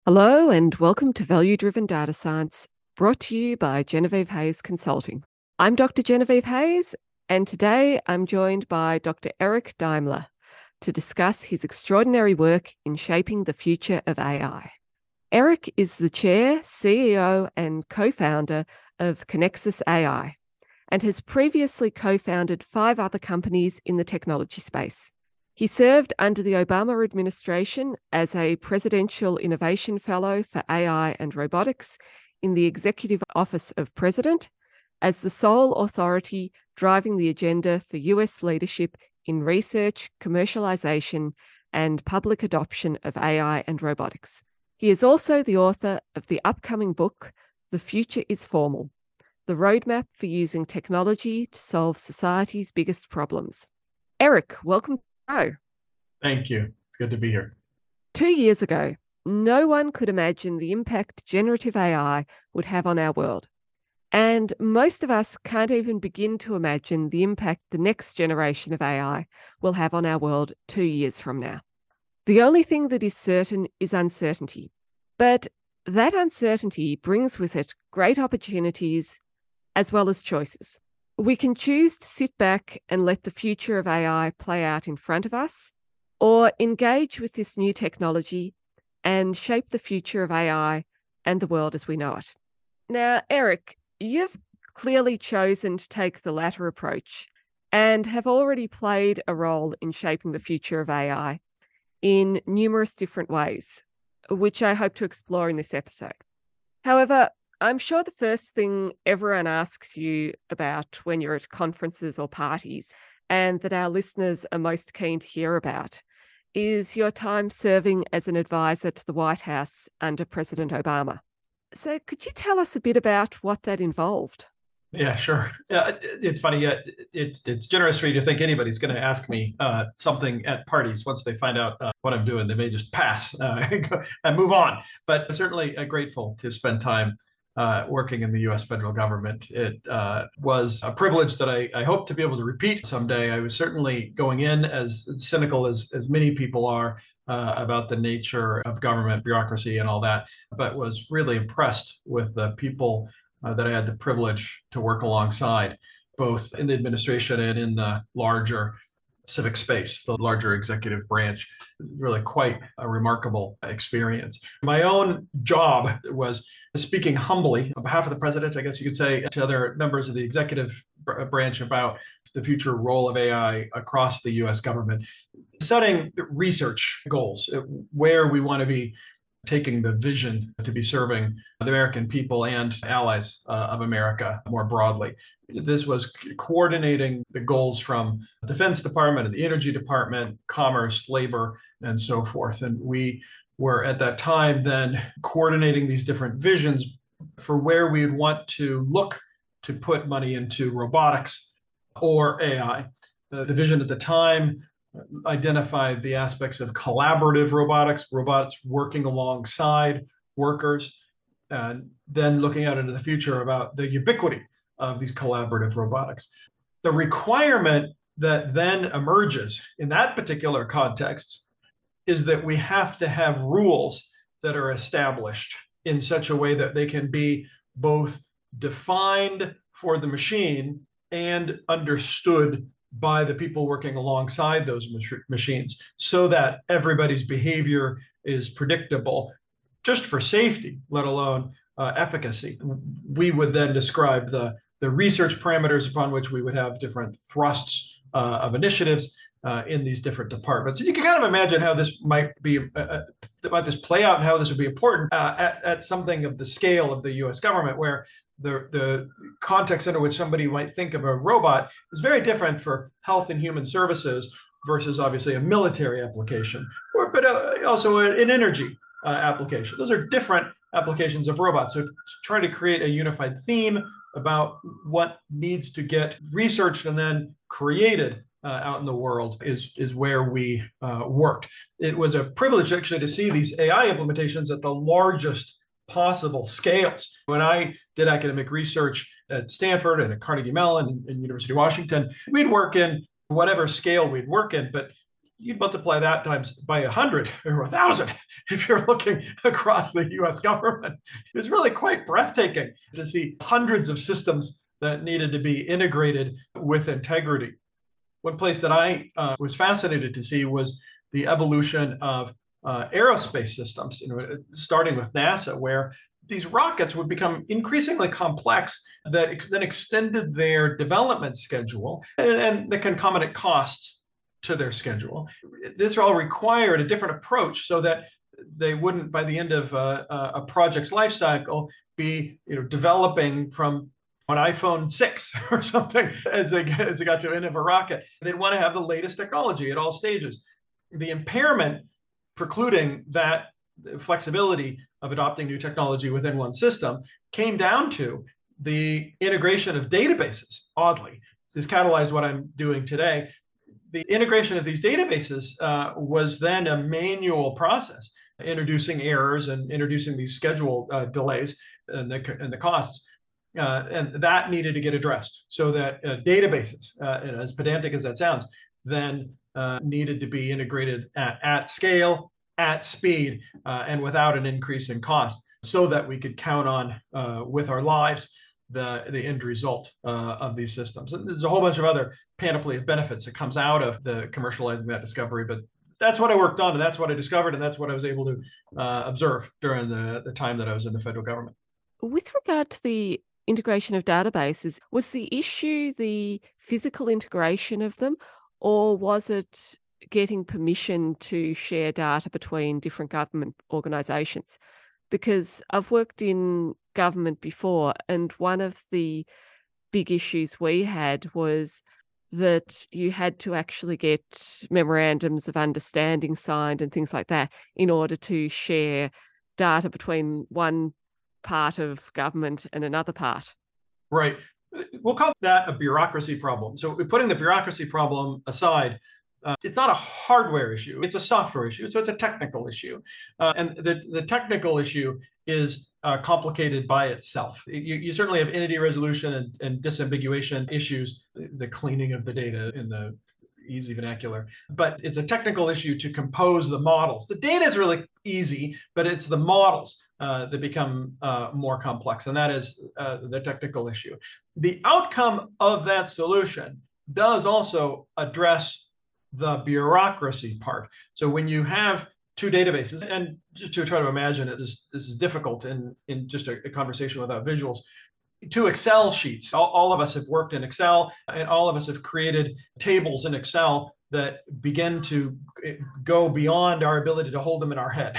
Hello and welcome to Value Driven Data Science, brought to you by Genevieve Hayes Consulting. I'm Dr. Genevieve Hayes, and today I'm joined by Dr. Eric Daimler to discuss his extraordinary work in shaping the future of AI. Eric is the Chair, CEO, and co-founder of Connexus AI, and has previously co-founded 5 other companies in the technology space. He served under the Obama administration as a Presidential Innovation Fellow for AI and Robotics in the Executive Office of President, as the sole authority driving the agenda for US leadership in research, commercialization, and public adoption of AI and robotics. He is also the author of the upcoming book, The Future is Formal, the roadmap for using technology to solve society's biggest problems. Eric, welcome. Thank you. It's good to be here. 2 years ago, no one could imagine the impact generative AI would have on our world. And most of us can't even begin to imagine the impact the next generation of AI will have on our world 2 years from now. The only thing that is certain is uncertainty. But that uncertainty brings with it great opportunities as well as choices. We can choose to sit back and let the future of AI play out in front of us, or engage with this new technology and shape the future of AI and the world as we know it. Now, Eric, you've clearly chosen to take the latter approach and have already played a role in shaping the future of AI in numerous different ways, which I hope to explore in this episode. However, I'm sure the first thing everyone asks you about when you're at conferences or parties, and that our listeners are most keen to hear about, is your time serving as an advisor to the White House under President Obama. So could you tell us a bit about what that involved? Yeah, sure. It's funny. It's generous for you to think anybody's going to ask me something at parties. Once they find out what I'm doing, they may just pass and move on. But certainly grateful to spend time working in the U.S. federal government. It was a privilege that I hope to be able to repeat someday. I was certainly going in as cynical as many people are about the nature of government bureaucracy and all that, but was really impressed with the people that I had the privilege to work alongside, both in the administration and in the larger civic space, the larger executive branch. Really quite a remarkable experience. My own job was speaking humbly on behalf of the president, I guess you could say, to other members of the executive branch about the future role of AI across the US government, setting research goals, where we want to be taking the vision to be serving the American people and allies of America more broadly. This was coordinating the goals from the Defense Department and the Energy Department, Commerce, Labor, and so forth. And we were at that time then coordinating these different visions for where we'd want to look to put money into robotics or AI. The vision at the time identified the aspects of collaborative robots working alongside workers, and then looking out into the future about the ubiquity of these collaborative robotics. The requirement that then emerges in that particular context is that we have to have rules that are established in such a way that they can be both defined for the machine and understood by the people working alongside those machines, so that everybody's behavior is predictable, just for safety, let alone efficacy. We would then describe the research parameters upon which we would have different thrusts of initiatives in these different departments. And you can kind of imagine how this might play out and how this would be important at something of the scale of the US government, where the context under which somebody might think of a robot is very different for health and human services versus obviously a military application, but also an energy application. Those are different applications of robots. So trying to create a unified theme about what needs to get researched and then created out in the world is where we worked. It was a privilege actually to see these AI implementations at the largest possible scales. When I did academic research at Stanford and at Carnegie Mellon and University of Washington, we'd work in whatever scale we'd work in, but you'd multiply that times by 100 or 1,000 if you're looking across the US government. It was really quite breathtaking to see hundreds of systems that needed to be integrated with integrity. One place that I was fascinated to see was the evolution of aerospace systems, starting with NASA, where these rockets would become increasingly complex that then extended their development schedule and the concomitant costs to their schedule. This all required a different approach so that they wouldn't, by the end of a project's life cycle, be developing from an iPhone 6 or something as they got to the end of a rocket. They'd want to have the latest technology at all stages. The impairment precluding that flexibility of adopting new technology within one system came down to the integration of databases. Oddly, this catalyzed what I'm doing today. The integration of these databases was then a manual process, introducing errors and introducing these schedule delays and the costs. And that needed to get addressed so that databases, as pedantic as that sounds, then needed to be integrated at scale, at speed, and without an increase in cost, so that we could count on with our lives the end result of these systems. And there's a whole bunch of other panoply of benefits that comes out of the commercializing that discovery, but that's what I worked on, and that's what I discovered, and that's what I was able to observe during the time that I was in the federal government. With regard to the integration of databases, was the issue the physical integration of them, or was it getting permission to share data between different government organisations? Because I've worked in government before, and one of the big issues we had was that you had to actually get memorandums of understanding signed and things like that in order to share data between one part of government and another part. Right. We'll call that a bureaucracy problem. So putting the bureaucracy problem aside, it's not a hardware issue, it's a software issue. So it's a technical issue. And the technical issue is complicated by itself. You certainly have entity resolution and disambiguation issues, the cleaning of the data in the easy vernacular, but it's a technical issue to compose the models. The data is really easy, but it's the models that become more complex, and that is the technical issue. The outcome of that solution does also address the bureaucracy part. So when you have two databases, and just to try to imagine it, this is difficult in just a conversation without visuals, two Excel sheets. All of us have worked in Excel, and all of us have created tables in Excel that begin to go beyond our ability to hold them in our head.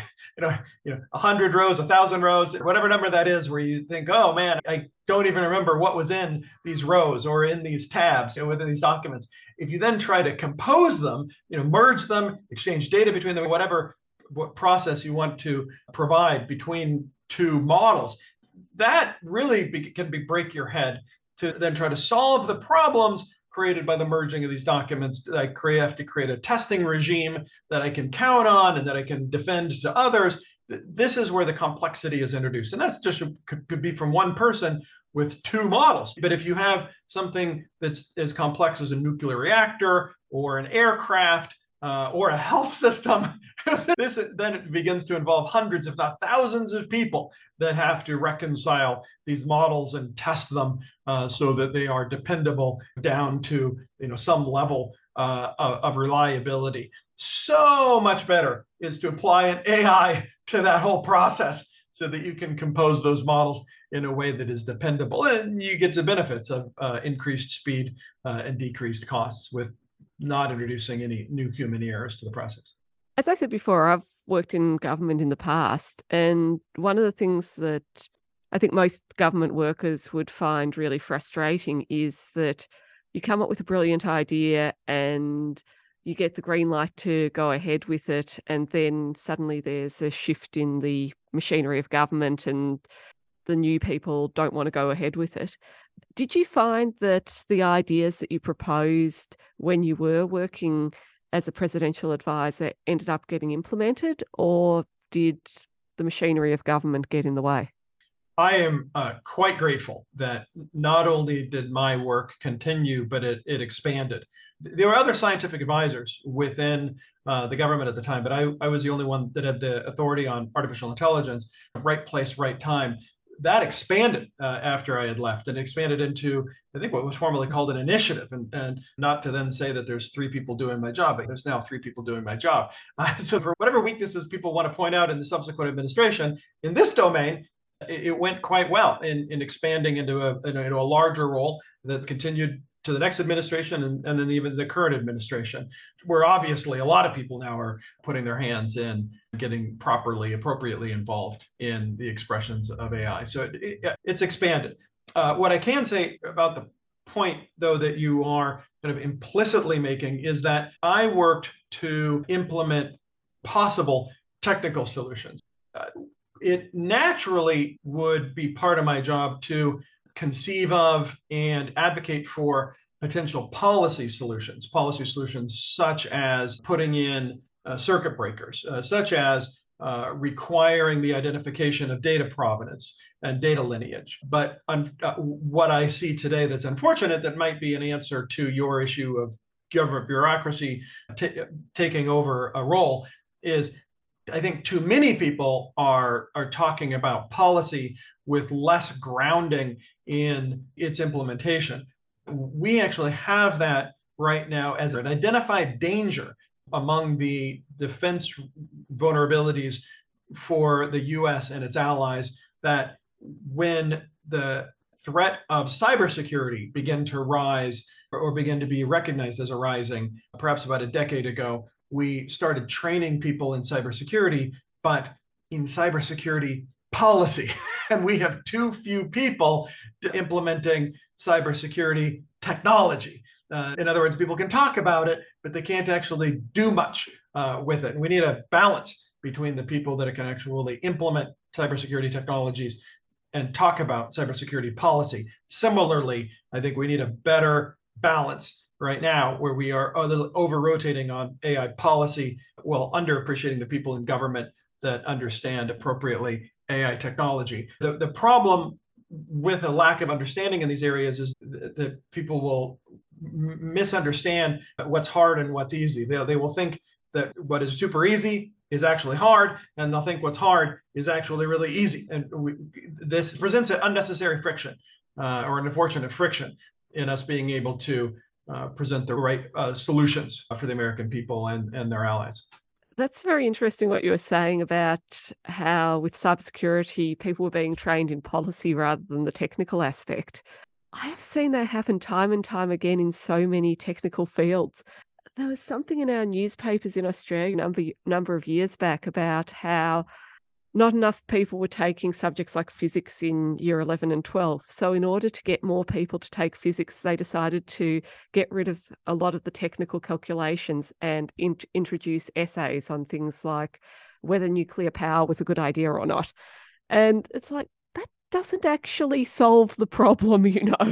100 rows, 1,000 rows, whatever number that is, where you think, oh man, I don't even remember what was in these rows or in these tabs within these documents. If you then try to compose them, merge them, exchange data between them, whatever process you want to provide between two models, that really can break your head to then try to solve the problems created by the merging of these documents. I have to create a testing regime that I can count on and that I can defend to others. This is where the complexity is introduced. And that's just could be from one person with two models. But if you have something that's as complex as a nuclear reactor or an aircraft or a health system, this then it begins to involve hundreds, if not thousands of people that have to reconcile these models and test them so that they are dependable down to some level of reliability. So much better is to apply an AI to that whole process so that you can compose those models in a way that is dependable, and you get the benefits of increased speed and decreased costs with not introducing any new human errors to the process. As I said before, I've worked in government in the past, and one of the things that I think most government workers would find really frustrating is that you come up with a brilliant idea and you get the green light to go ahead with it, and then suddenly there's a shift in the machinery of government and the new people don't want to go ahead with it. Did you find that the ideas that you proposed when you were working as a presidential advisor ended up getting implemented, or did the machinery of government get in the way? I am quite grateful that not only did my work continue, but it expanded. There were other scientific advisors within the government at the time, but I was the only one that had the authority on artificial intelligence, right place, right time. That expanded after I had left, and expanded into, I think, what was formerly called an initiative. And not to then say that there's 3 people doing my job, but there's now 3 people doing my job. So for whatever weaknesses people want to point out in the subsequent administration, in this domain, it went quite well in expanding into a larger role that continued to the next administration and then even the current administration, where obviously a lot of people now are putting their hands in, getting appropriately involved in the expressions of AI. So it's expanded. What I can say about the point, though, that you are kind of implicitly making is that I worked to implement possible technical solutions. It naturally would be part of my job to conceive of and advocate for potential policy solutions such as putting in circuit breakers, such as requiring the identification of data provenance and data lineage. But what I see today that's unfortunate, that might be an answer to your issue of government bureaucracy taking over a role, is I think too many people are talking about policy with less grounding in its implementation. We actually have that right now as an identified danger among the defense vulnerabilities for the US and its allies, that when the threat of cybersecurity began to rise or began to be recognized as arising, perhaps about a decade ago, we started training people in cybersecurity, but in cybersecurity policy. And we have too few people implementing cybersecurity technology. In other words, people can talk about it, but they can't actually do much with it. And we need a balance between the people that can actually implement cybersecurity technologies and talk about cybersecurity policy. Similarly, I think we need a better balance right now, where we are a little over-rotating on AI policy while underappreciating the people in government that understand appropriately AI technology. The problem with a lack of understanding in these areas is that people will misunderstand what's hard and what's easy. They will think that what is super easy is actually hard, and they'll think what's hard is actually really easy. And this presents an unnecessary friction or an unfortunate friction in us being able to present the right solutions for the American people and their allies. That's very interesting what you were saying about how with cybersecurity, people were being trained in policy rather than the technical aspect. I have seen that happen time and time again in so many technical fields. There was something in our newspapers in Australia a number of years back about how not enough people were taking subjects like physics in year 11 and 12. So in order to get more people to take physics, they decided to get rid of a lot of the technical calculations and introduce essays on things like whether nuclear power was a good idea or not. And it's like, that doesn't actually solve the problem,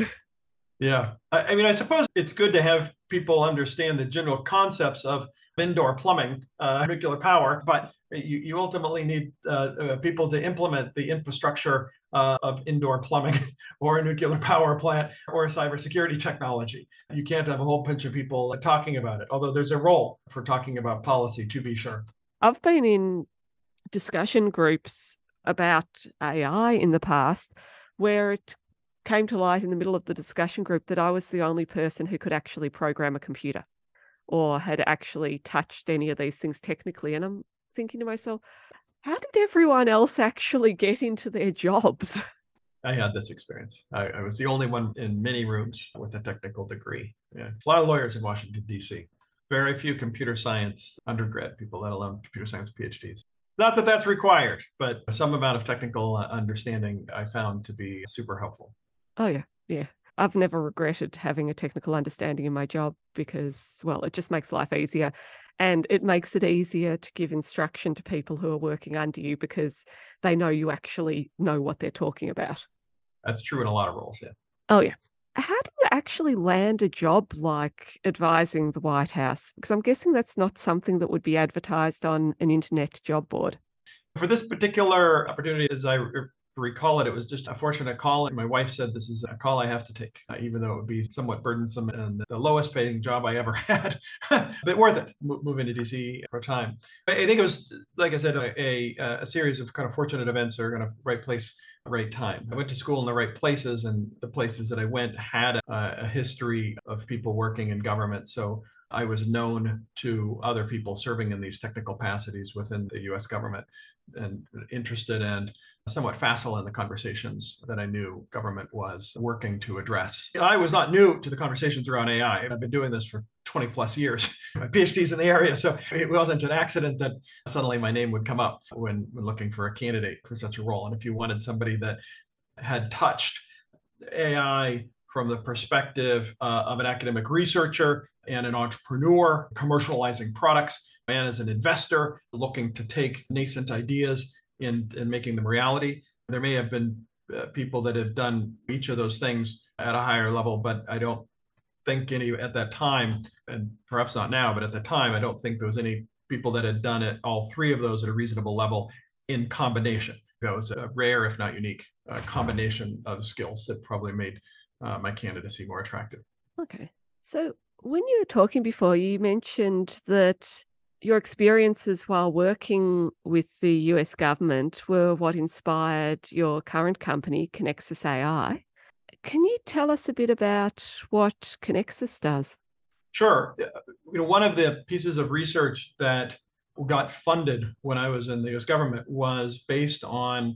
Yeah. I mean, I suppose it's good to have people understand the general concepts of indoor plumbing, nuclear power, but you ultimately need people to implement the infrastructure of indoor plumbing or a nuclear power plant or cybersecurity technology. You can't have a whole bunch of people talking about it, although there's a role for talking about policy, to be sure. I've been in discussion groups about AI in the past where it came to light in the middle of the discussion group that I was the only person who could actually program a computer or had actually touched any of these things technically. And I'm thinking to myself, how did everyone else actually get into their jobs? I had this experience. I was the only one in many rooms with a technical degree. Yeah. A lot of lawyers in Washington, D.C. Very few computer science undergrad people, let alone computer science PhDs. Not that that's required, but some amount of technical understanding I found to be super helpful. Oh, yeah. Yeah. I've never regretted having a technical understanding in my job because, well, it just makes life easier. And it makes it easier to give instruction to people who are working under you because they know you actually know what they're talking about. That's true in a lot of roles, yeah. Oh, yeah. How do you actually land a job like advising the White House? Because I'm guessing that's not something that would be advertised on an internet job board. For this particular opportunity, as I recall it. It was just a fortunate call. And my wife said, this is a call I have to take, even though it would be somewhat burdensome and the lowest paying job I ever had, but worth it, moving to DC for a time. I think it was, like I said, a series of kind of fortunate events that are kind of right place, right time. I went to school in the right places, and the places that I went had a history of people working in government. So I was known to other people serving in these technical capacities within the US government, and interested and somewhat facile in the conversations that I knew government was working to address. I was not new to the conversations around AI. I've been doing this for 20 plus years. My PhD's in the area, so it wasn't an accident that suddenly my name would come up when looking for a candidate for such a role. And if you wanted somebody that had touched AI from the perspective of an academic researcher and an entrepreneur commercializing products, and as an investor looking to take nascent ideas in making them reality. There may have been people that have done each of those things at a higher level, but I don't think any at that time, and perhaps not now, but at the time, I don't think there was any people that had done it, all three of those at a reasonable level in combination. That was a rare, if not unique, combination of skills that probably made my candidacy more attractive. Okay. So when you were talking before, you mentioned that your experiences while working with the US government were what inspired your current company, Connexus AI. Can you tell us a bit about what Connexus does? Sure. One of the pieces of research that got funded when I was in the US government was based on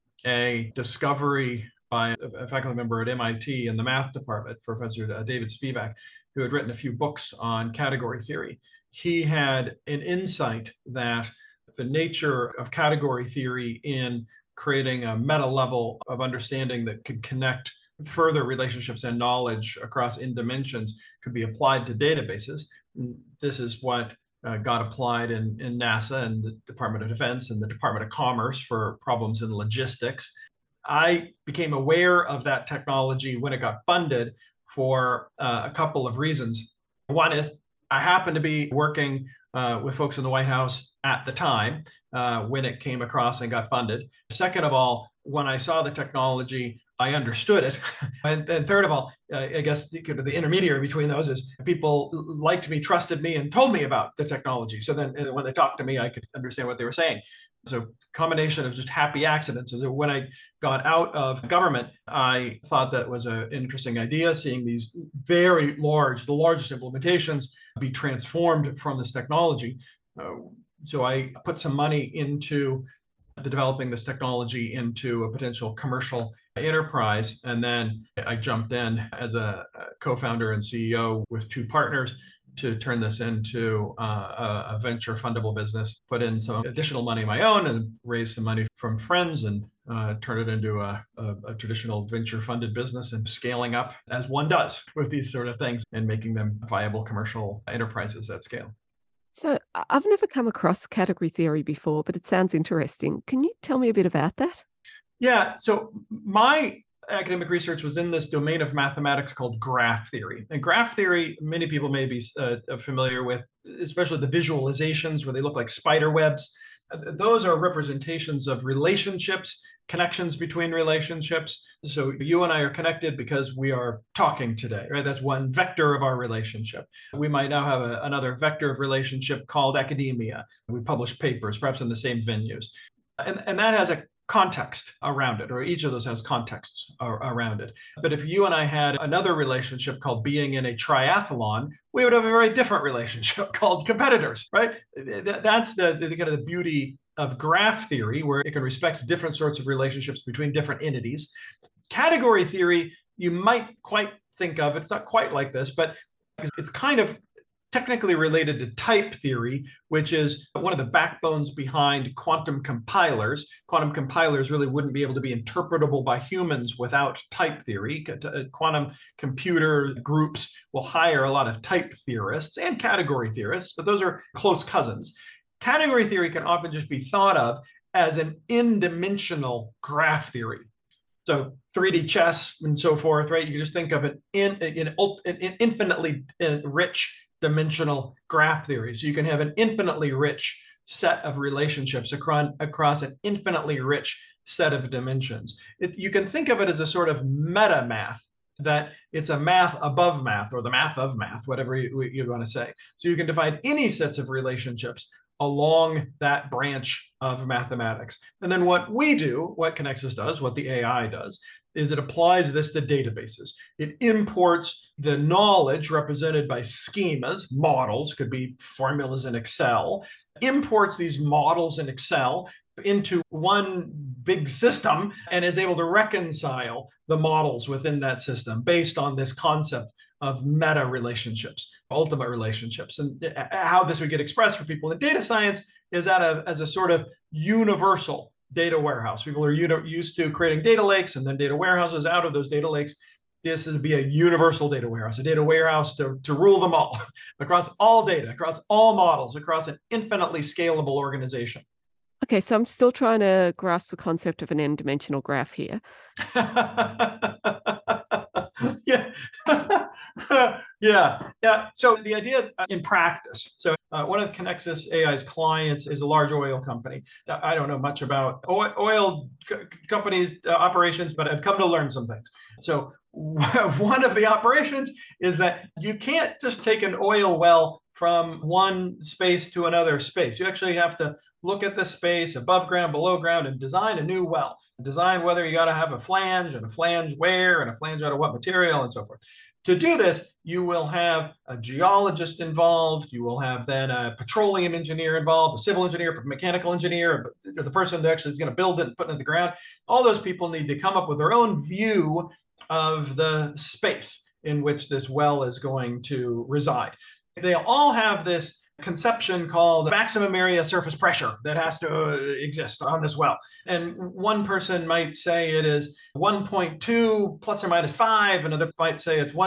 a discovery by a faculty member at MIT in the math department, Professor David Spivak, who had written a few books on category theory. He had an insight that the nature of category theory in creating a meta level of understanding that could connect further relationships and knowledge across in dimensions could be applied to databases. This is what got applied in NASA and the Department of Defense and the Department of Commerce for problems in logistics. I became aware of that technology when it got funded for a couple of reasons. One is I happened to be working with folks in the White House at the time when it came across and got funded. Second of all, when I saw the technology, I understood it. And third of all, I guess the intermediary between those is people liked me, trusted me, and told me about the technology. So then when they talked to me, I could understand what they were saying. So combination of just happy accidents. So when I got out of government, I thought that was an interesting idea, seeing these very large, the largest implementations be transformed from this technology. So I put some money into developing this technology into a potential commercial enterprise. And then I jumped in as a co-founder and CEO with two partners to turn this into a venture fundable business, put in some additional money of my own and raise some money from friends and turn it into a traditional venture funded business and scaling up as one does with these sort of things and making them viable commercial enterprises at scale. So I've never come across category theory before, but it sounds interesting. Can you tell me a bit about that? Yeah, so my academic research was in this domain of mathematics called graph theory. And graph theory, many people may be familiar with, especially the visualizations where they look like spider webs. Those are representations of relationships, connections between relationships. So you and I are connected because we are talking today, right? That's one vector of our relationship. We might now have another vector of relationship called academia. We publish papers, perhaps in the same venues. And that has a context around it, or each of those has contexts around it. But if you and I had another relationship called being in a triathlon, we would have a very different relationship called competitors, right? That's the kind of the beauty of graph theory, where it can respect different sorts of relationships between different entities. Category theory, you might quite think of, it's not quite like this, but it's kind of technically related to type theory, which is one of the backbones behind quantum compilers. Quantum compilers really wouldn't be able to be interpretable by humans without type theory. Quantum computer groups will hire a lot of type theorists and category theorists, but those are close cousins. Category theory can often just be thought of as an in-dimensional graph theory. So 3D chess and so forth, right? You can just think of it in infinitely rich dimensional graph theory. So you can have an infinitely rich set of relationships across an infinitely rich set of dimensions. You can think of it as a sort of meta math, that it's a math above math, or the math of math, whatever you want to say. So you can define any sets of relationships along that branch of mathematics. And then what we do, what Connexus does, what the AI does, is it applies this to databases. It imports the knowledge represented by schemas, models, could be formulas in Excel, imports these models in Excel into one big system and is able to reconcile the models within that system based on this concept of meta relationships, ultimate relationships. And how this would get expressed for people in data science is as a sort of universal data warehouse. People are used to creating data lakes and then data warehouses. Out of those data lakes, this would be a universal data warehouse, a data warehouse to rule them all, across all data, across all models, across an infinitely scalable organization. Okay, so I'm still trying to grasp the concept of an n-dimensional graph here. Yeah. Yeah. So the idea in practice, one of Connexus AI's clients is a large oil company. I don't know much about oil companies' operations, but I've come to learn some things. So one of the operations is that you can't just take an oil well from one space to another space. You actually have to look at the space above ground, below ground, and design a new well. Design whether you got to have a flange, and a flange where, and a flange out of what material, and so forth. To do this, you will have a geologist involved. You will have then a petroleum engineer involved, a civil engineer, a mechanical engineer, the person that actually is going to build it and put it in the ground. All those people need to come up with their own view of the space in which this well is going to reside. They all have this conception called maximum area surface pressure that has to exist on this well. And one person might say it is 1.2 plus or minus 5. Another might say it's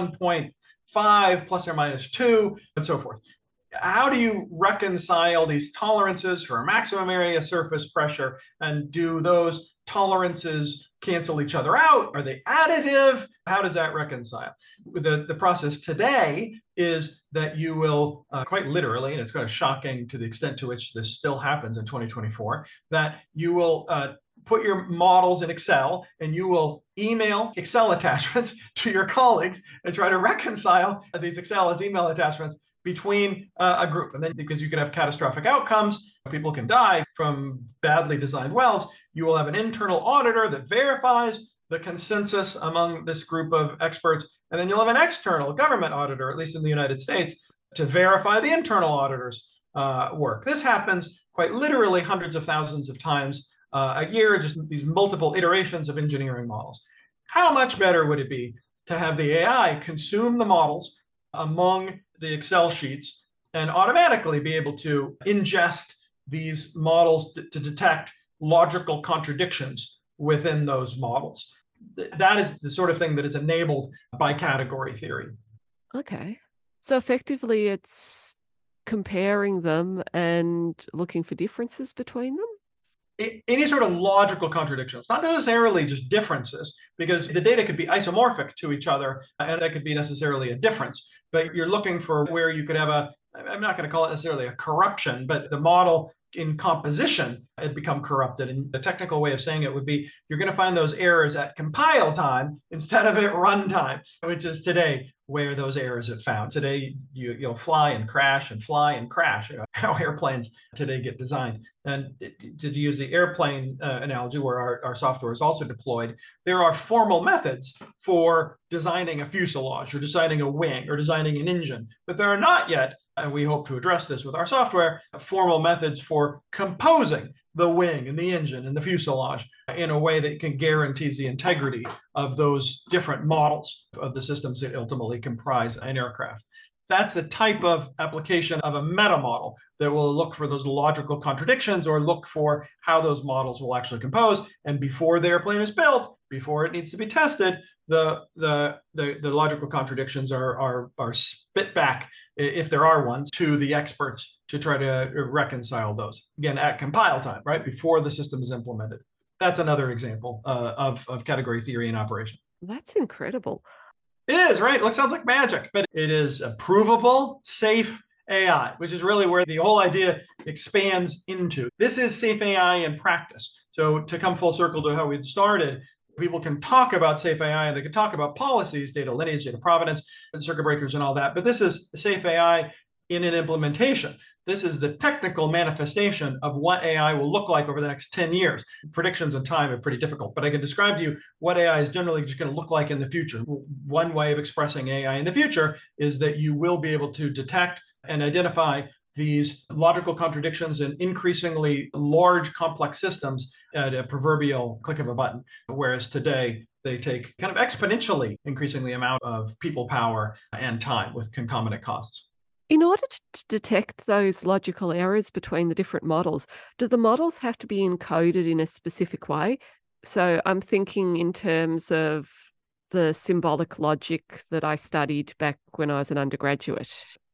1.5 plus or minus 2, and so forth. How do you reconcile these tolerances for a maximum area surface pressure? And do those tolerances cancel each other out? Are they additive? How does that reconcile? The process today is that you will quite literally, and it's kind of shocking to the extent to which this still happens in 2024, that you will put your models in Excel and you will email Excel attachments to your colleagues and try to reconcile these Excel as email attachments between a group. And then, because you can have catastrophic outcomes, people can die from badly designed wells, you will have an internal auditor that verifies the consensus among this group of experts. And then you'll have an external government auditor, at least in the United States, to verify the internal auditor's work. This happens quite literally hundreds of thousands of times a year, just these multiple iterations of engineering models. How much better would it be to have the AI consume the models among the Excel sheets and automatically be able to ingest these models to detect logical contradictions within those models? That is the sort of thing that is enabled by category theory. Okay. So effectively, it's comparing them and looking for differences between them? Any sort of logical contradictions, not necessarily just differences, because the data could be isomorphic to each other, and that could be necessarily a difference. But you're looking for where you could have I'm not going to call it necessarily a corruption, but the model in composition had become corrupted. And the technical way of saying it would be, you're going to find those errors at compile time instead of at runtime, which is today where those errors are found. Today, you'll fly and crash and fly and crash, how airplanes today get designed. And to use the airplane analogy, where our software is also deployed, there are formal methods for designing a fuselage or designing a wing or designing an engine, but there are not yet, and we hope to address this with our software, formal methods for composing the wing and the engine and the fuselage in a way that can guarantee the integrity of those different models of the systems that ultimately comprise an aircraft. That's the type of application of a meta model that will look for those logical contradictions or look for how those models will actually compose. And before the airplane is built, before it needs to be tested, the logical contradictions are spit back, if there are ones, to the experts to try to reconcile those. Again, at compile time, right, before the system is implemented. That's another example of category theory in operation. That's incredible. It is, right? It sounds like magic, but it is provable, safe, AI, which is really where the whole idea expands into. This is safe AI in practice. So to come full circle to how we'd started, people can talk about safe AI and they can talk about policies, data lineage, data provenance, and circuit breakers and all that. But this is safe AI in an implementation. This is the technical manifestation of what AI will look like over the next 10 years. Predictions and time are pretty difficult, but I can describe to you what AI is generally just going to look like in the future. One way of expressing AI in the future is that you will be able to detect and identify these logical contradictions in increasingly large, complex systems at a proverbial click of a button, whereas today they take kind of exponentially increasing the amount of people power and time with concomitant costs. In order to detect those logical errors between the different models, do the models have to be encoded in a specific way? So I'm thinking in terms of the symbolic logic that I studied back when I was an undergraduate.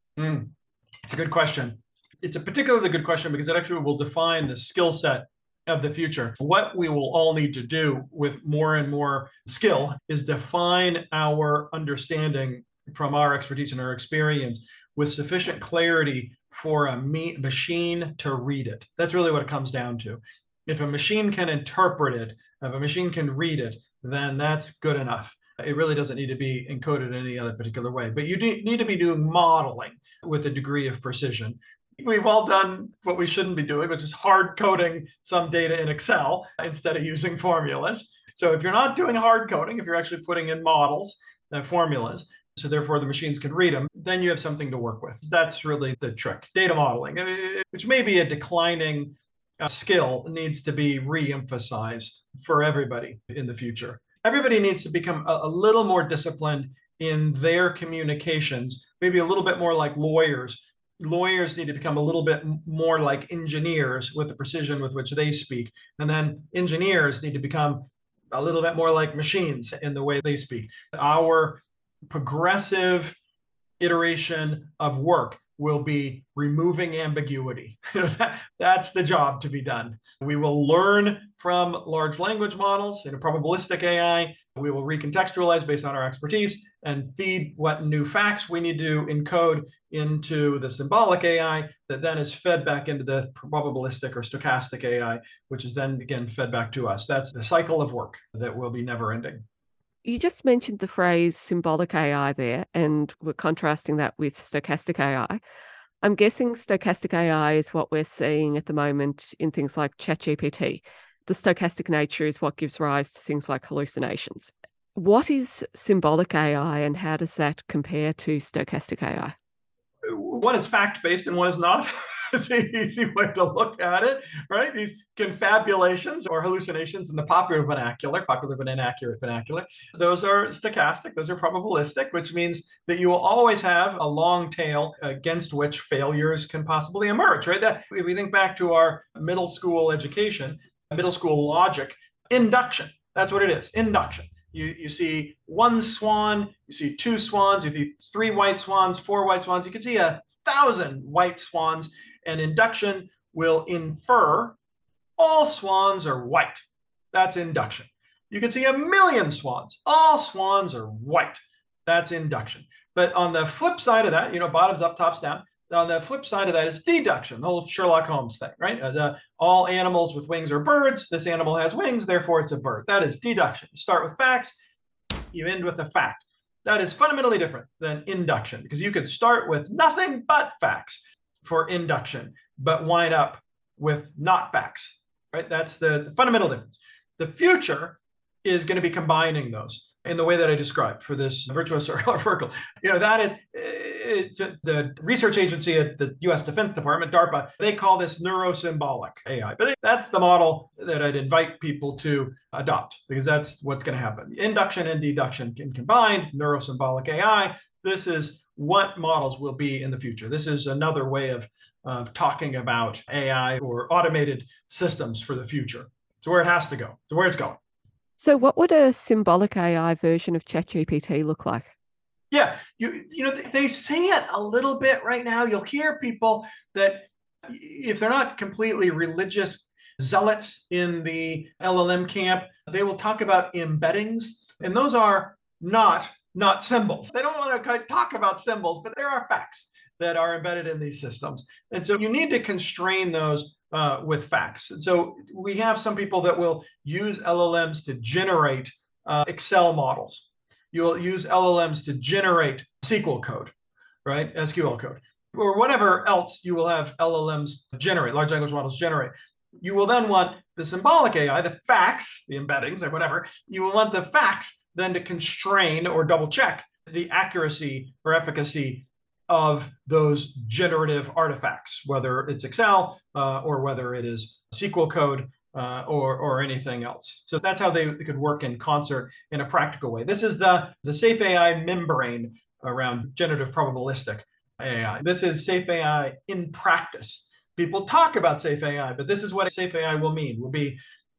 It's a good question. It's a particularly good question because it actually will define the skill set of the future. What we will all need to do with more and more skill is define our understanding from our expertise and our experience with sufficient clarity for a machine to read it. That's really what it comes down to. If a machine can interpret it, if a machine can read it, then that's good enough. It really doesn't need to be encoded in any other particular way. But you need to be doing modeling with a degree of precision. We've all done what we shouldn't be doing, which is hard coding some data in Excel instead of using formulas. So if you're not doing hard coding, if you're actually putting in models and formulas, so therefore the machines can read them, then you have something to work with. That's really the trick. Data modeling, which may be a declining skill, needs to be re-emphasized for everybody in the future. Everybody needs to become a little more disciplined in their communications, maybe a little bit more like lawyers. Lawyers need to become a little bit more like engineers with the precision with which they speak. And then engineers need to become a little bit more like machines in the way they speak. Our progressive iteration of work will be removing ambiguity. That's the job to be done. We will learn from large language models in a probabilistic AI. We will recontextualize based on our expertise and feed what new facts we need to encode into the symbolic AI that then is fed back into the probabilistic or stochastic AI, which is then again fed back to us. That's the cycle of work that will be never ending. You just mentioned the phrase symbolic AI there, and we're contrasting that with stochastic AI. I'm guessing stochastic AI is what we're seeing at the moment in things like ChatGPT. The stochastic nature is what gives rise to things like hallucinations. What is symbolic AI and how does that compare to stochastic AI? One is fact-based and one is not. It's an easy way to look at it, right? These confabulations or hallucinations in the popular but inaccurate vernacular, those are stochastic, those are probabilistic, which means that you will always have a long tail against which failures can possibly emerge, right? That if we think back to our middle school education, middle school logic, induction, that's what it is, induction. You see one swan, you see two swans, you see three white swans, four white swans, you can see 1,000 white swans, and induction will infer all swans are white. That's induction. You can see 1,000,000 swans. All swans are white. That's induction. But on the flip side of that, bottoms up, tops down. On the flip side of that is deduction, the whole Sherlock Holmes thing, right? All animals with wings are birds. This animal has wings, therefore it's a bird. That is deduction. You start with facts, you end with a fact. That is fundamentally different than induction because you could start with nothing but facts for induction, but wind up with not facts, right? That's the fundamental difference. The future is going to be combining those in the way that I described for this virtuous circle. That is the research agency at the US Defense Department, DARPA, they call this neurosymbolic AI. But that's the model that I'd invite people to adopt because that's what's going to happen. Induction and deduction can combine, neurosymbolic AI. This is what models will be in the future. This is another way of talking about AI or automated systems for the future. It's where it has to go. It's where it's going. So what would a symbolic AI version of ChatGPT look like? Yeah, they say it a little bit right now. You'll hear people that if they're not completely religious zealots in the LLM camp, they will talk about embeddings, and those are not symbols. They don't want to talk about symbols, but there are facts. that are embedded in these systems. And so you need to constrain those with facts. And so we have some people that will use LLMs to generate Excel models. You'll use LLMs to generate SQL code, right? SQL code, or whatever else you will have LLMs generate, large language models generate. You will then want the symbolic AI, the facts, the embeddings or whatever, you will want the facts then to constrain or double check the accuracy or efficacy of those generative artifacts, whether it's Excel or whether it is SQL code or anything else. So that's how they could work in concert in a practical way. This is the Safe AI membrane around generative probabilistic AI. This is Safe AI in practice. People talk about Safe AI, but this is what Safe AI will mean. Will be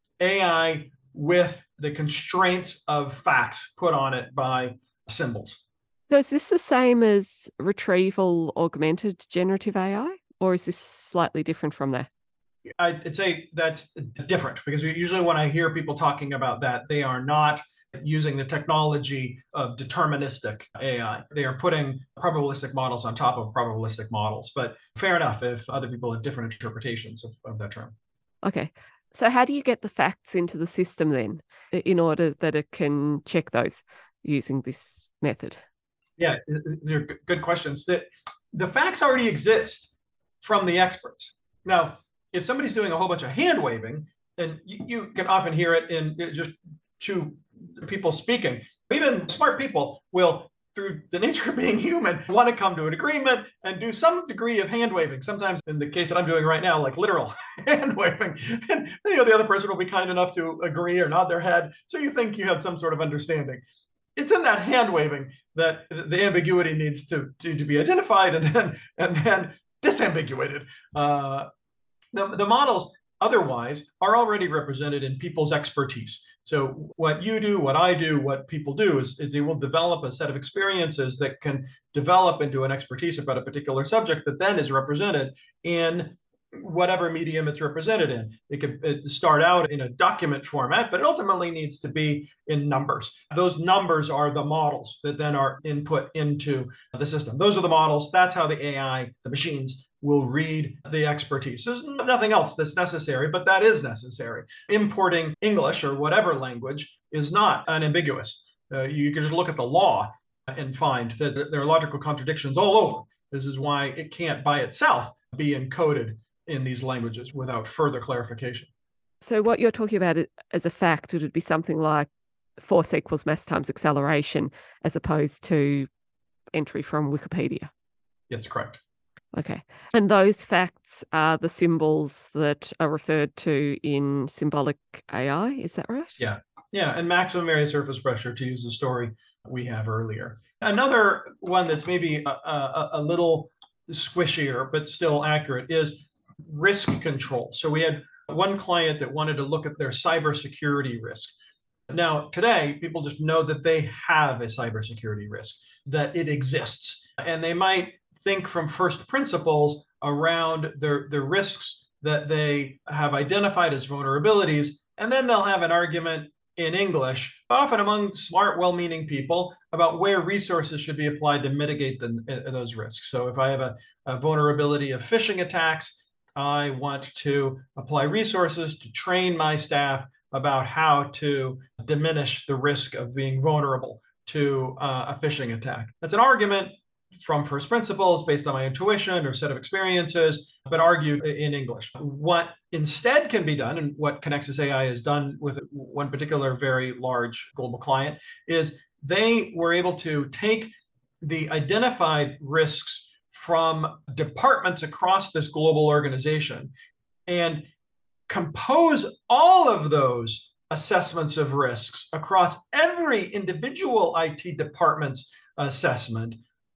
AI with the constraints of facts put on it by symbols. So is this the same as retrieval augmented generative AI, or is this slightly different from that? I'd say that's different, because usually when I hear people talking about that, they are not using the technology of deterministic AI. They are putting probabilistic models on top of probabilistic models. But fair enough if other people have different interpretations of that term. Okay. So how do you get the facts into the system then in order that it can check those using this method? Yeah, they're good questions. The facts already exist from the experts. Now, if somebody's doing a whole bunch of hand waving, and you can often hear it in just two people speaking, even smart people will, through the nature of being human, want to come to an agreement and do some degree of hand waving. Sometimes in the case that I'm doing right now, like literal hand waving, and the other person will be kind enough to agree or nod their head. So you think you have some sort of understanding. It's in that hand waving that the ambiguity needs to be identified and then disambiguated. The models otherwise are already represented in people's expertise. So what you do, what I do, what people do is they will develop a set of experiences that can develop into an expertise about a particular subject that then is represented in whatever medium it's represented in. It could start out in a document format, but it ultimately needs to be in numbers. Those numbers are the models that then are input into the system. Those are the models. That's how the AI, the machines, will read the expertise. There's nothing else that's necessary, but that is necessary. Importing English or whatever language is not unambiguous. You can just look at the law and find that there are logical contradictions all over. This is why it can't by itself be encoded in these languages without further clarification. So what you're talking about as a fact, it would be something like force equals mass times acceleration, as opposed to entry from Wikipedia. That's correct. Okay. And those facts are the symbols that are referred to in symbolic AI, is that right? Yeah. And maximum area surface pressure, to use the story we have earlier. Another one that's maybe a little squishier, but still accurate, is risk control. So we had one client that wanted to look at their cybersecurity risk. Now, today, people just know that they have a cybersecurity risk, that it exists, and they might think from first principles around the risks that they have identified as vulnerabilities, and then they'll have an argument in English, often among smart, well-meaning people, about where resources should be applied to mitigate those risks. So if I have a vulnerability of phishing attacks, I want to apply resources to train my staff about how to diminish the risk of being vulnerable to a phishing attack. That's an argument from first principles based on my intuition or set of experiences, but argued in English. What instead can be done, and what Connexus AI has done with one particular very large global client, is they were able to take the identified risks from departments across this global organization and compose all of those assessments of risks across every individual IT department's assessment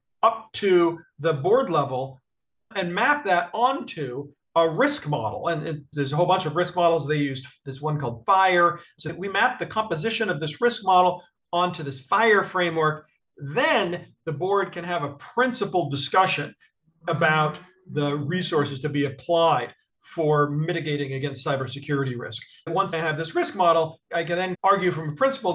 up to the board level and map that onto a risk model. And there's a whole bunch of risk models. They used this one called FIRE. So we mapped the composition of this risk model onto this FIRE framework. Then the board can have a principled discussion about the resources to be applied for mitigating against cybersecurity risk. And once I have this risk model, I can then argue from a principled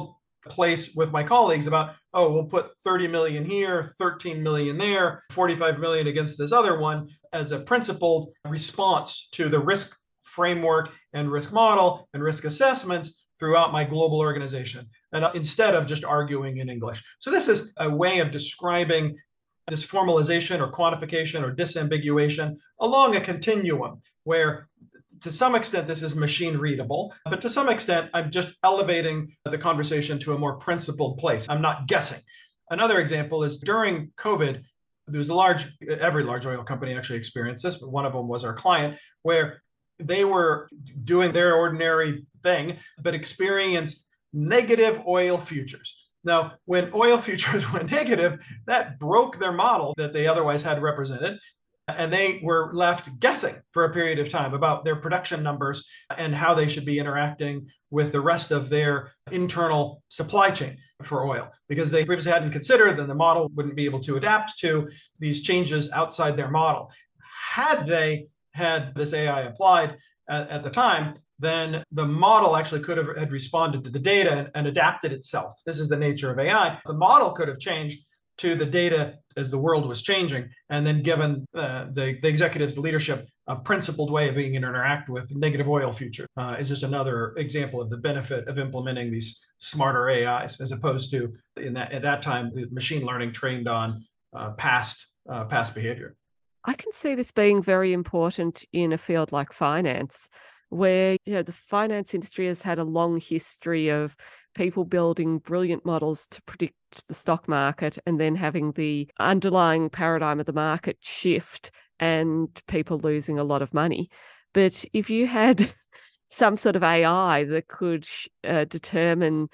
place with my colleagues about, oh, we'll put 30 million here, 13 million there, 45 million against this other one as a principled response to the risk framework and risk model and risk assessments throughout my global organization, and instead of just arguing in English. So this is a way of describing this formalization or quantification or disambiguation along a continuum where to some extent this is machine readable, but to some extent I'm just elevating the conversation to a more principled place. I'm not guessing. Another example is during COVID, there was every large oil company actually experienced this, but one of them was our client, where they were doing their ordinary thing, but experienced negative oil futures. Now, when oil futures went negative, that broke their model that they otherwise had represented. And they were left guessing for a period of time about their production numbers and how they should be interacting with the rest of their internal supply chain for oil, because they previously hadn't considered that the model wouldn't be able to adapt to these changes outside their model. Had they had this AI applied at the time, then the model actually had responded to the data and adapted itself. This is the nature of AI. The model could have changed to the data as the world was changing, and then given the executives, the leadership, a principled way of being interact with negative oil futures. Is just another example of the benefit of implementing these smarter AIs, as opposed to at that time the machine learning trained on past behavior. I can see this being very important in a field like finance, where the finance industry has had a long history of people building brilliant models to predict the stock market and then having the underlying paradigm of the market shift and people losing a lot of money. But if you had some sort of AI that could determine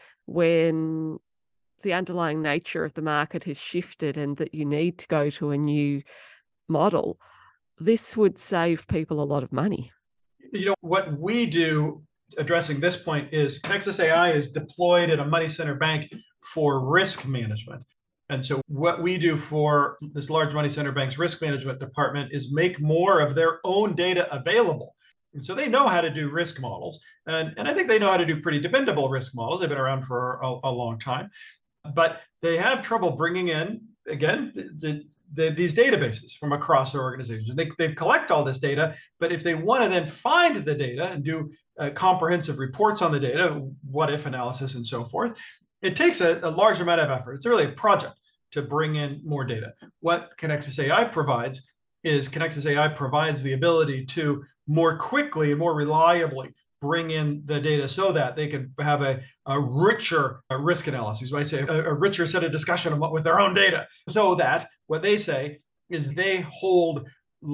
when the underlying nature of the market has shifted and that you need to go to a new model, this would save people a lot of money. What we do addressing this point is Connexus AI is deployed at a money center bank for risk management. And so what we do for this large money center bank's risk management department is make more of their own data available. And so they know how to do risk models. And I think they know how to do pretty dependable risk models. They've been around for a long time. But they have trouble bringing in, again, these databases from across their organization. They collect all this data, but if they want to then find the data and do comprehensive reports on the data, what if analysis and so forth, it takes a large amount of effort. It's really a project to bring in more data. What Connexus AI provides is Connexus AI provides the ability to more quickly and more reliably bring in the data so that they can have a richer risk analysis. When I say a richer set of discussion with their own data, so that what they say is they hold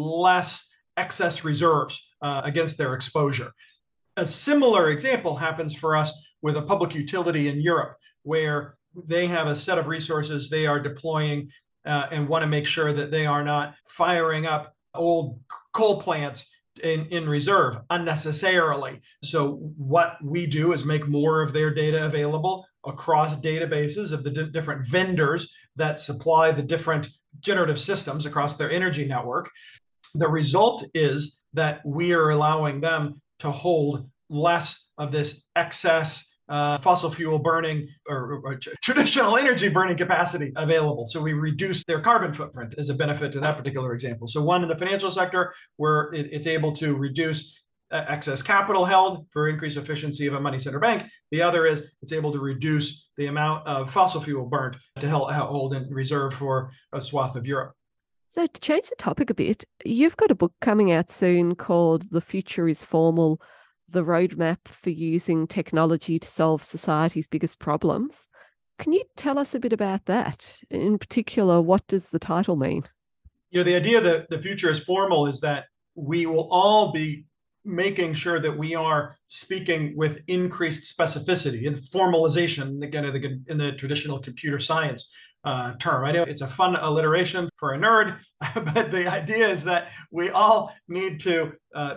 less excess reserves against their exposure. A similar example happens for us with a public utility in Europe, where they have a set of resources they are deploying and want to make sure that they are not firing up old coal plants in reserve unnecessarily. So what we do is make more of their data available across databases of the different vendors that supply the different generative systems across their energy network. The result is that we are allowing them to hold less of this excess fossil fuel burning or traditional energy burning capacity available. So we reduce their carbon footprint as a benefit to that particular example. So one in the financial sector, where it's able to reduce excess capital held for increased efficiency of a money center bank. The other is it's able to reduce the amount of fossil fuel burnt to hold in reserve for a swath of Europe. So to change the topic a bit, you've got a book coming out soon called The Future is Formal: The Roadmap for Using Technology to Solve Society's Biggest Problems. Can you tell us a bit about that? In particular, what does the title mean? The idea that the future is formal is that we will all be making sure that we are speaking with increased specificity and formalization, again, in the traditional computer science term. I know it's a fun alliteration for a nerd, but the idea is that we all need to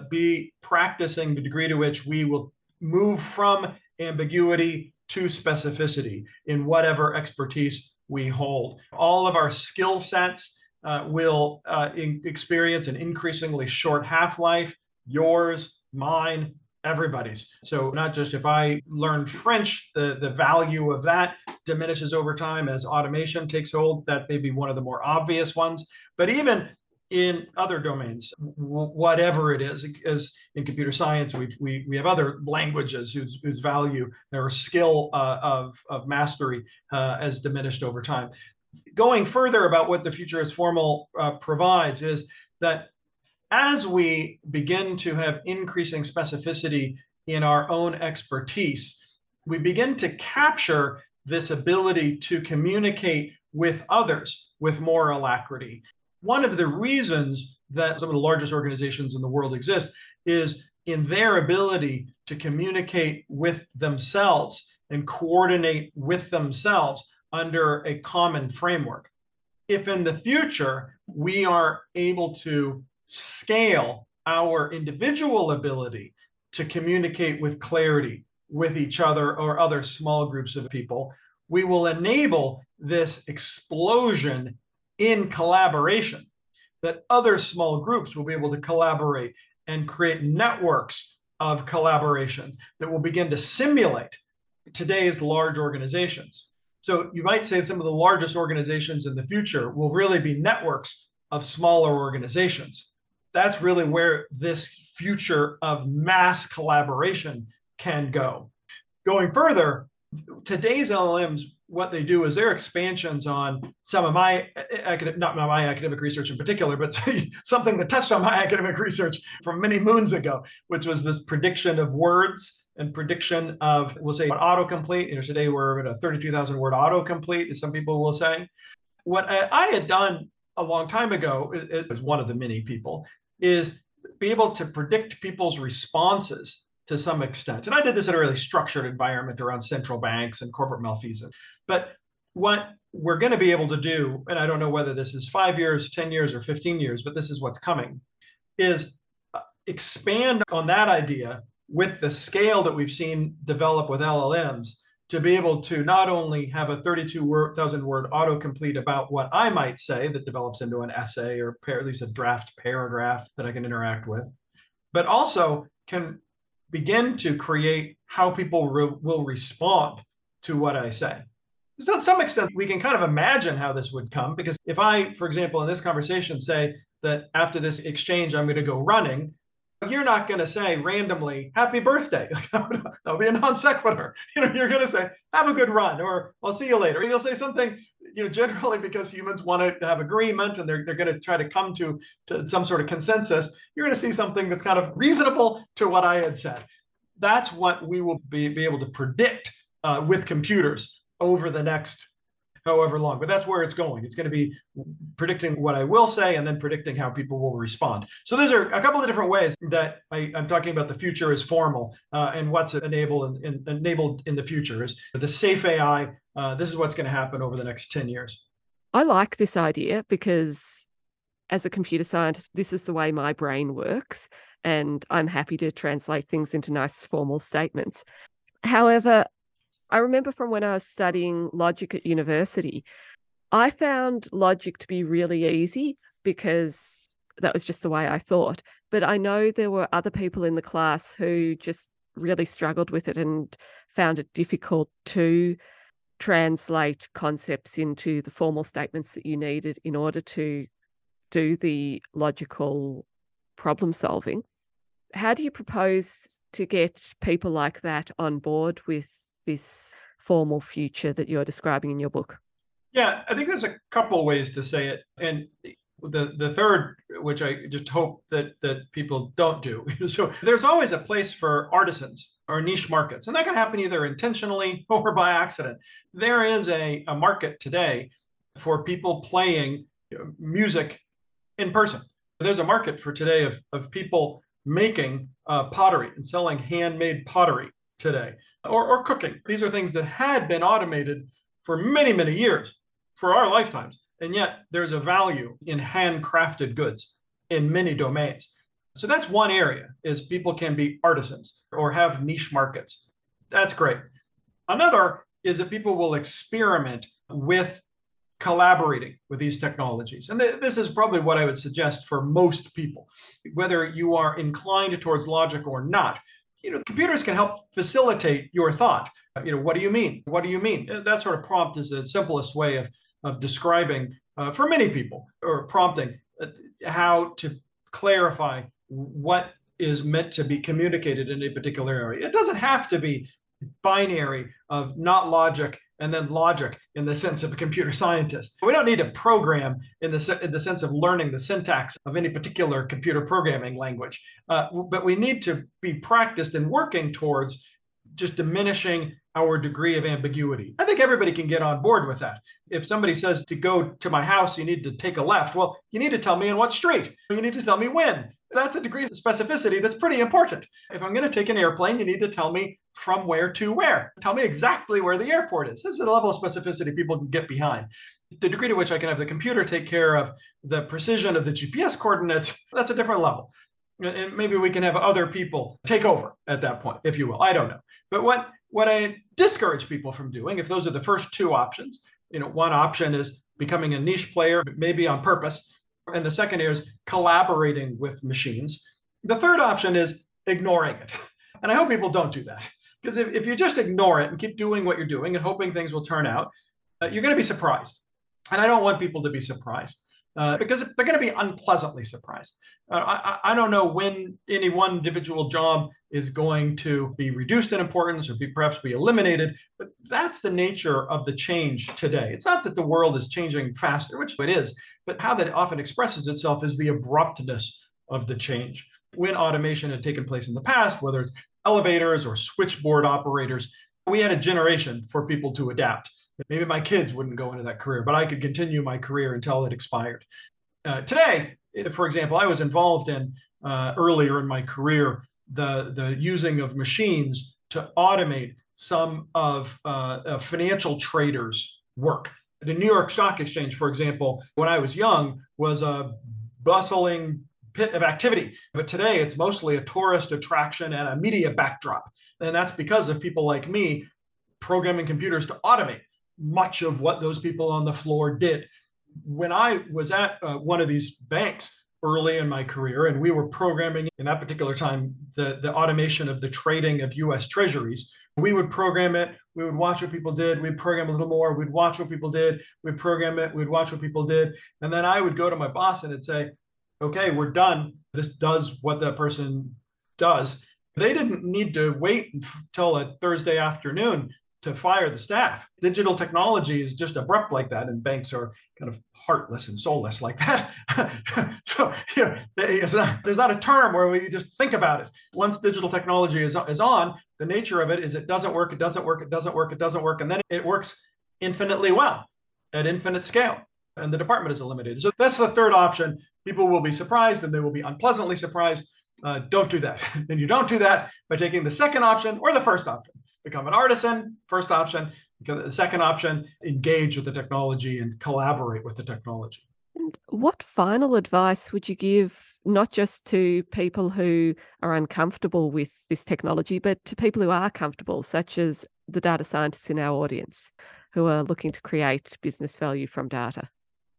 be practicing the degree to which we will move from ambiguity to specificity in whatever expertise we hold. All of our skill sets will experience an increasingly short half-life. Yours, mine, everybody's. So not just if I learn French, the value of that diminishes over time as automation takes hold. That may be one of the more obvious ones. But even in other domains, whatever it is, as in computer science, we have other languages whose value or skill of mastery has diminished over time. Going further about what the future is formal provides is that as we begin to have increasing specificity in our own expertise, we begin to capture this ability to communicate with others with more alacrity. One of the reasons that some of the largest organizations in the world exist is in their ability to communicate with themselves and coordinate with themselves under a common framework. If in the future we are able to scale our individual ability to communicate with clarity with each other or other small groups of people, we will enable this explosion in collaboration, that other small groups will be able to collaborate and create networks of collaboration that will begin to simulate today's large organizations. So you might say some of the largest organizations in the future will really be networks of smaller organizations. That's really where this future of mass collaboration can go. Going further, today's LLMs, what they do is they're expansions on some of my not my academic research in particular, but something that touched on my academic research from many moons ago, which was this prediction of words and prediction of, we'll say, autocomplete. Today we're at a 32,000 word autocomplete, as some people will say. What I had done a long time ago, as one of the many people, is be able to predict people's responses to some extent. And I did this in a really structured environment around central banks and corporate malfeasance. But what we're going to be able to do, and I don't know whether this is 5 years, 10 years, or 15 years, but this is what's coming, is expand on that idea with the scale that we've seen develop with LLMs to be able to not only have a 32,000 word autocomplete about what I might say that develops into an essay or at least a draft paragraph that I can interact with, but also can begin to create how people will respond to what I say. So to some extent, we can kind of imagine how this would come, because if I, for example, in this conversation say that after this exchange, I'm going to go running, you're not going to say randomly, happy birthday. That'll be a non sequitur. You're going to say, have a good run, or I'll see you later. You'll say something, generally because humans want to have agreement and they're going to try to come to some sort of consensus. You're going to see something that's kind of reasonable to what I had said. That's what we will be able to predict with computers over the next however long, but that's where it's going. It's going to be predicting what I will say and then predicting how people will respond. So those are a couple of different ways that I'm talking about the future is formal and what's enabled in the future is the safe AI. This is what's going to happen over the next 10 years. I like this idea because as a computer scientist, this is the way my brain works, and I'm happy to translate things into nice formal statements. However, I remember from when I was studying logic at university, I found logic to be really easy because that was just the way I thought. But I know there were other people in the class who just really struggled with it and found it difficult to translate concepts into the formal statements that you needed in order to do the logical problem solving. How do you propose to get people like that on board with this formal future that you're describing in your book? Yeah, I think there's a couple ways to say it. And the third, which I just hope that people don't do. So there's always a place for artisans or niche markets, and that can happen either intentionally or by accident. There is a market today for people playing music in person. There's a market for today of people making pottery and selling handmade pottery today, or cooking. These are things that had been automated for many, many years, for our lifetimes. And yet there's a value in handcrafted goods in many domains. So that's one area, is people can be artisans or have niche markets. That's great. Another is that people will experiment with collaborating with these technologies. And this is probably what I would suggest for most people, whether you are inclined towards logic or not. computers can help facilitate your thought. What do you mean? What do you mean? That sort of prompt is the simplest way of describing for many people, or prompting how to clarify what is meant to be communicated in a particular area. It doesn't have to be binary of not logic and then logic in the sense of a computer scientist. We don't need to program in the sense of learning the syntax of any particular computer programming language, but we need to be practiced in working towards just diminishing our degree of ambiguity. I think everybody can get on board with that. If somebody says to go to my house, you need to take a left. Well, you need to tell me in what street. You need to tell me when. That's a degree of specificity that's pretty important. If I'm going to take an airplane, you need to tell me from where to where. Tell me exactly where the airport is. This is a level of specificity people can get behind. The degree to which I can have the computer take care of the precision of the GPS coordinates, that's a different level. And maybe we can have other people take over at that point, if you will. I don't know. But what I discourage people from doing, if those are the first two options, one option is becoming a niche player, maybe on purpose. And the second is collaborating with machines. The third option is ignoring it. And I hope people don't do that. Because if you just ignore it and keep doing what you're doing and hoping things will turn out, you're going to be surprised. And I don't want people to be surprised because they're going to be unpleasantly surprised. I don't know when any one individual job is going to be reduced in importance or perhaps be eliminated, but that's the nature of the change today. It's not that the world is changing faster, which it is, but how that often expresses itself is the abruptness of the change. When automation had taken place in the past, whether it's elevators or switchboard operators, we had a generation for people to adapt. Maybe my kids wouldn't go into that career, but I could continue my career until it expired. Today, for example, I was involved in earlier in my career the using of machines to automate some of financial traders' work. The New York Stock Exchange, for example, when I was young, was a bustling pit of activity. But today, it's mostly a tourist attraction and a media backdrop. And that's because of people like me programming computers to automate much of what those people on the floor did. When I was at one of these banks early in my career, and we were programming in that particular time the automation of the trading of US treasuries, we would program it, we would watch what people did, we'd program a little more, we'd watch what people did, we'd program it, we'd watch what people did, and then I would go to my boss and it'd say, okay, we're done. This does what that person does. They didn't need to wait until a Thursday afternoon to fire the staff. Digital technology is just abrupt like that, and banks are kind of heartless and soulless like that. So there's not a term where we just think about it. Once digital technology is on, the nature of it is it doesn't work, it doesn't work, it doesn't work, it doesn't work, and then it works infinitely well at infinite scale, and the department is eliminated. So that's the third option. People will be surprised, and they will be unpleasantly surprised. Don't do that. And you don't do that by taking the second option or the first option. Become an artisan, first option. The second option, engage with the technology and collaborate with the technology. And what final advice would you give, not just to people who are uncomfortable with this technology, but to people who are comfortable, such as the data scientists in our audience, who are looking to create business value from data?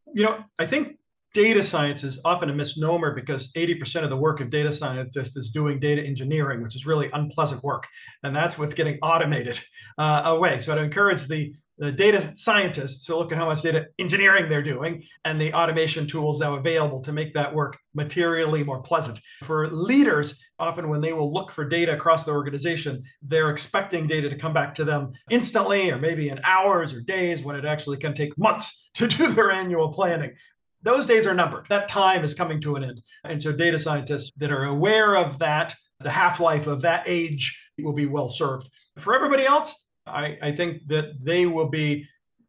I think data science is often a misnomer because 80% of the work of data scientists is doing data engineering, which is really unpleasant work. And that's what's getting automated away. So I'd encourage the data scientists to look at how much data engineering they're doing and the automation tools now available to make that work materially more pleasant. For leaders, often when they will look for data across the organization, they're expecting data to come back to them instantly, or maybe in hours or days, when it actually can take months to do their annual planning. Those days are numbered. That time is coming to an end. And so data scientists that are aware of that, the half-life of that age, will be well served. For everybody else, I think that they will be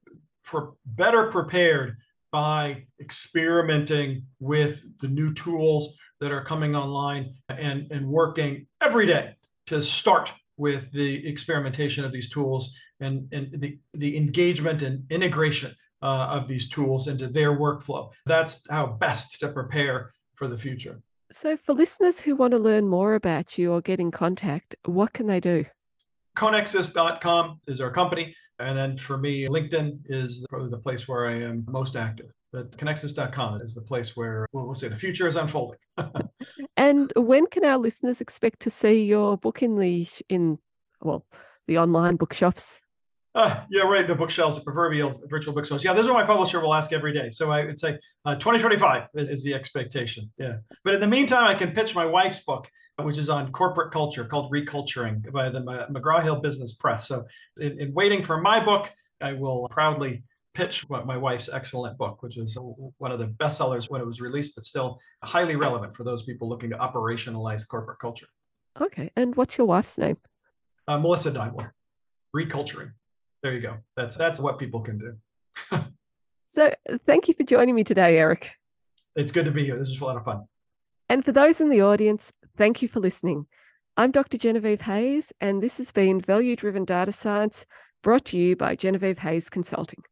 better prepared by experimenting with the new tools that are coming online and working every day to start with the experimentation of these tools and the engagement and integration of these tools into their workflow. That's how best to prepare for the future. So for listeners who want to learn more about you or get in contact, what can they do? Conexus.com is our company. And then for me, LinkedIn is probably the place where I am most active. But Conexus.com is the place where we'll say the future is unfolding. And when can our listeners expect to see your book in the online bookshops? Yeah, right. The bookshelves, the proverbial virtual bookshelves. Yeah, this is what my publisher will ask every day. So I would say 2025 is the expectation. Yeah. But in the meantime, I can pitch my wife's book, which is on corporate culture called Reculturing by the McGraw-Hill Business Press. So in waiting for my book, I will proudly pitch my wife's excellent book, which is one of the bestsellers when it was released, but still highly relevant for those people looking to operationalize corporate culture. Okay. And what's your wife's name? Melissa Daimler. Reculturing. There you go. That's what people can do. So thank you for joining me today, Eric. It's good to be here. This is a lot of fun. And for those in the audience, thank you for listening. I'm Dr. Genevieve Hayes, and this has been Value Driven Data Science, brought to you by Genevieve Hayes Consulting.